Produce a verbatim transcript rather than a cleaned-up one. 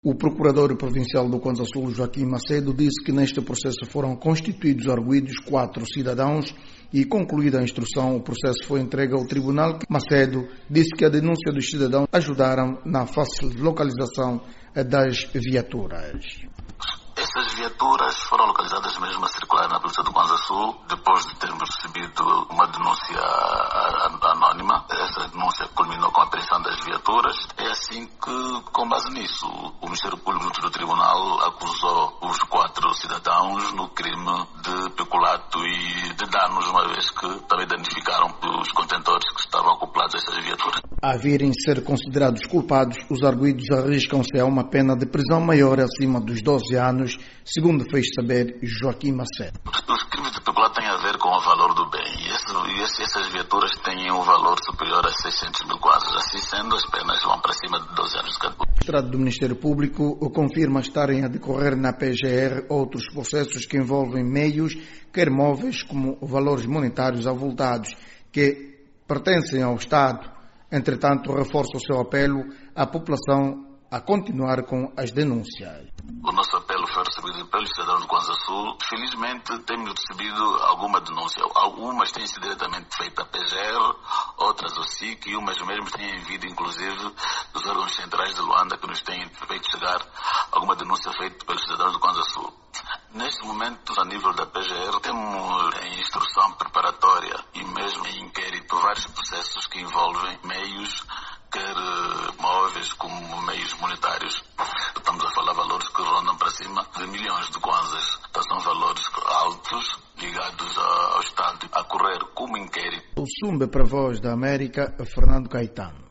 O procurador provincial do Kwanza Sul, Joaquim Macedo, disse que neste processo foram constituídos arguidos quatro cidadãos e, concluída a instrução, o processo foi entregue ao tribunal. Macedo disse que a denúncia dos cidadãos ajudaram na fácil localização das viaturas. Essas viaturas foram localizadas mesmo a circular na polícia do Kwanza Sul, depois de termos recebido uma denúncia anónima. Essa denúncia culminou com a apreensão das viaturas. É assim que, com base nisso, o Ministério Público do Tribunal acusou os quatro cidadãos no crime de peculato e de danos, uma vez que também danificaram os contentores que estavam acoplados a essas viaturas. A virem ser considerados culpados, os arguidos arriscam-se a uma pena de prisão maior acima dos doze anos, segundo fez saber Joaquim Macedo. Os crimes de peculato têm a ver com o valor do bem e, esse, e esse, essas viaturas têm um valor superior a seiscentos mil quadros. Assim sendo, as penas vão para cima de doze anos de cada. O magistrado do Ministério Público confirma estarem a decorrer na P G R outros processos que envolvem meios, quer móveis como valores monetários avultados, que pertencem ao Estado. Entretanto, reforça o seu apelo à população a continuar com as denúncias. O nosso apelo foi recebido pelos cidadãos do Kwanza Sul. Felizmente, temos recebido alguma denúncia. Algumas têm sido diretamente feitas à P G R, outras ao S I C, e umas mesmo têm vindo, inclusive, dos órgãos centrais de Luanda, que nos têm feito chegar alguma denúncia feita pelos cidadãos do Kwanza Sul. Neste momento, a nível da P G R, temos em instrução preparatória e mesmo em inquérito vários processos que envolvem meios, quer móveis como meios monetários. Estamos a falar valores que rondam para cima de milhões de kwanzas. Então são valores altos ligados ao Estado a correr como inquérito. O Sumbe para a Voz da América, Fernando Caetano.